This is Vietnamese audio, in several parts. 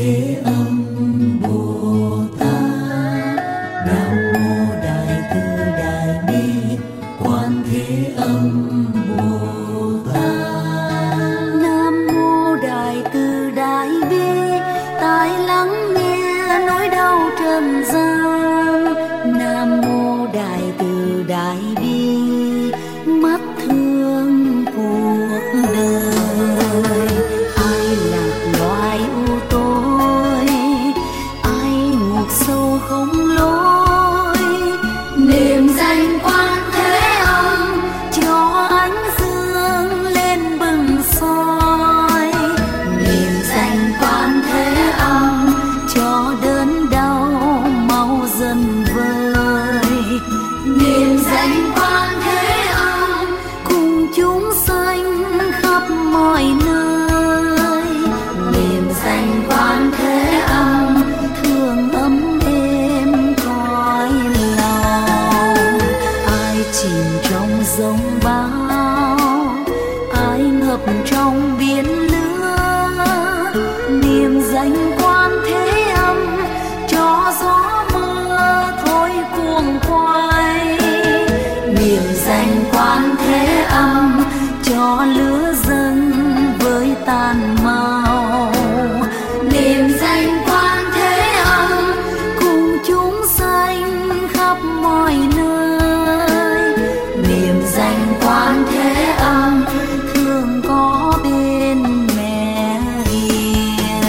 Thế Âm Bồ Tát. Nam mô Đại Từ Đại Bi Quan Thế Âm Bồ Tát. Nam mô Đại Từ Đại Bi tai lắng nghe nỗi đau trần gian. Nam mô Đại Từ Đại Bi mắt thương cuộc đời. Ai lạc loài u tối, ai ngục sâu không lối, niệm danh Quan Thế Âm cho ánh dương lên bừng soi. Niệm danh Quan Thế Âm cho đớn đau mau dần vơi. Niệm danh Quan Thế Âm cùng chúng sanh khắp mọi nơi. Niệm danh Quan Thế Âm thương ấm êm cõi lòng. Ai chìm trong giông bão, ai ngập trong biển lửa, niệm danh Quan Thế Âm cho gió mưa thôi cuồng quay. Niệm danh Quan Thế Âm cho lửa dâng với tàn màu. Niệm danh Quan Thế Âm cùng chúng sanh khắp mọi nơi. Niệm danh Quan Thế Âm thương có bên mẹ hiền.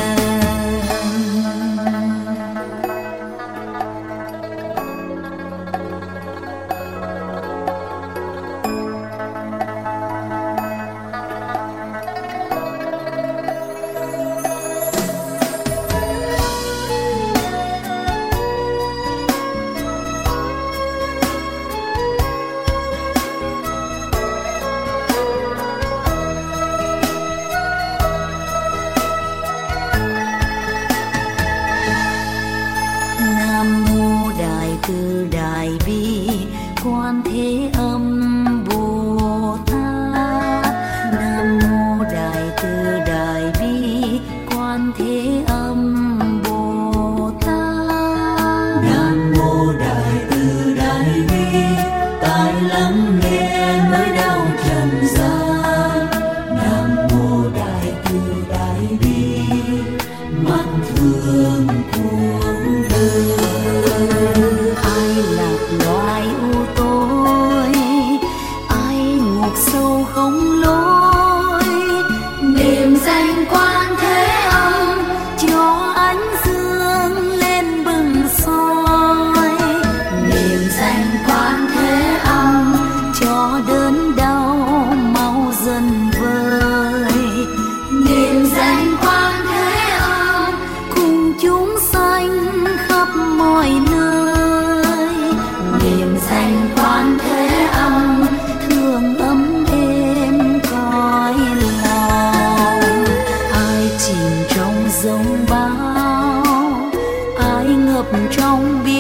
Nam mô Đại Từ Đại Bi Quan Thế Âm Bồ Tát. Nam mô Đại Từ Đại Bi Quan Thế Âm Bồ Tát. Nam mô Đại Từ Đại Bi tai lắng nghe nỗi đau trần gian. Nam mô Đại Từ Đại Bi mắt thương cuộc đời. Ai lạc loài u tối, ai ngục sâu không lối, niệm danh Quan Thế Âm cho ánh dương lên bừng soi. Niệm danh Quan Thế Âm cho đớn đau mau dần vơi. Niệm danh Quan Thế Âm cùng chúng sanh khắp mọi nơi. Niệm danh Quan Thế Âm thương ấm êm cõi lòng. Ai chìm trong giông bão, ai ngập trong biển